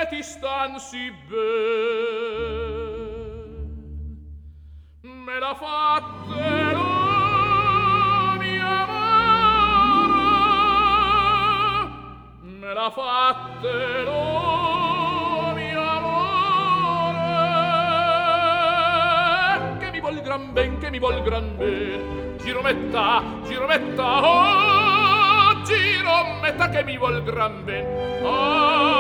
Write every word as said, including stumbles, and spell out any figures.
ti stan sì ben. Me l'ha fattelo, mio amore, me l'ha fattelo, mio amore, che mi vuol gran ben, che mi vuol gran ben. Girometta, Girometta, oh, Girometta che mi vuol gran ben. Oh,